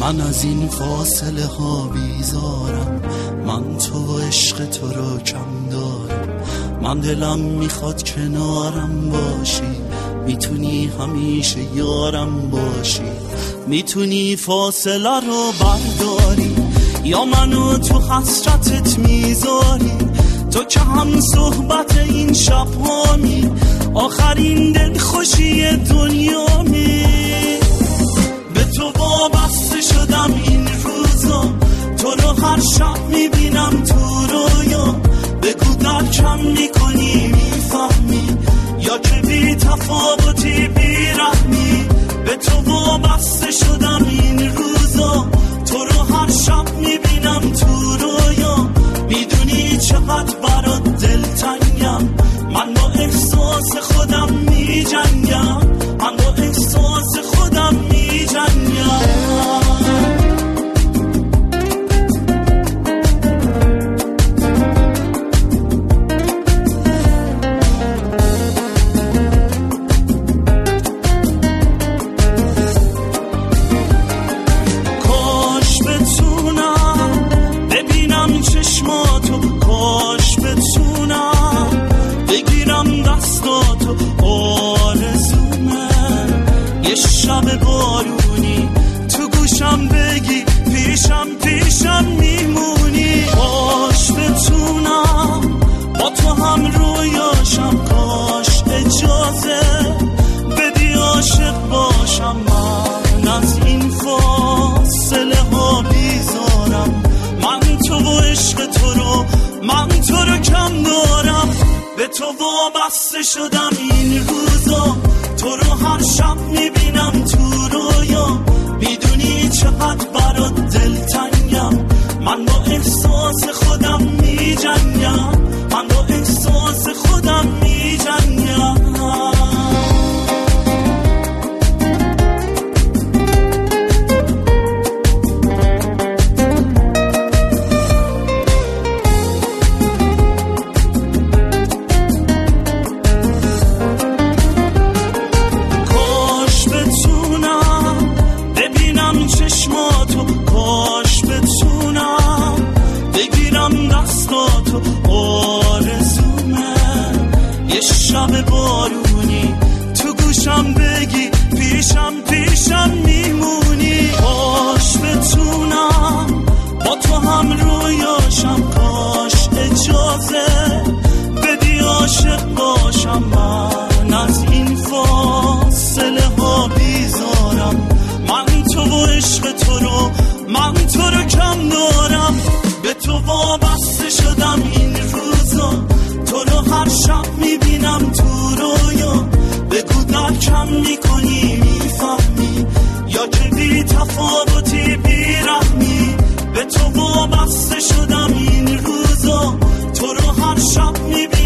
من از این فاصله ها بیزارم، من تو و عشق تو رو کم دارم. من دلم میخواد کنارم باشی، میتونی همیشه یارم باشی. میتونی فاصله رو برداری یا منو تو حسرتت میذاری. تو که هم صحبت این شب‌هامی، آخرین دل خوشی دنیامی. به تو وابسته شدم این روزا، تو رو هر شب میبینم تو رویا. بگو درکم میکنی میفهمی یا که بی تفاوتی بی رحمی. به تو وابسته شدم این روزا، تو رو هر شب میبینم تو رویا. میدونی چقدر برات دلتنگم، من با احساس خودم میجنگم، من با احساس خودم میجنگم. شب بارونی تو گوشم بگی پیشم میمونی. کاش بتونم با تو هم رویاشم، کاش اجازه بدی عاشق باشم. من از این فاصله ها بیزارم، من تو و عشق تو رو، من تو رو کم دارم. به تو وابسته شدم این روزا، تو رو هر شب میبینم تو رویا. میدونی چقدر برات دلتنگم، من با احساس خودم میجنگم، من با احساس خودم میجنگم. شب بارونی تو گوشم بگی پیشم میمونی. کاش بتونم با تو هم رویاشم، کاش اجازه بدی عاشق باشم. من از این فاصله ها بیزارم، من تو و عشق تو رو، من تو رو کم دارم. به تو وابسته شدم این روزا، تو رو هر شب میبینم تو رویا. بگو درکم میکنی میفهمی یا که بی تفاوتی بی رحمی. به تو وابسته شدم این روزا، تو رو هر شب میبینم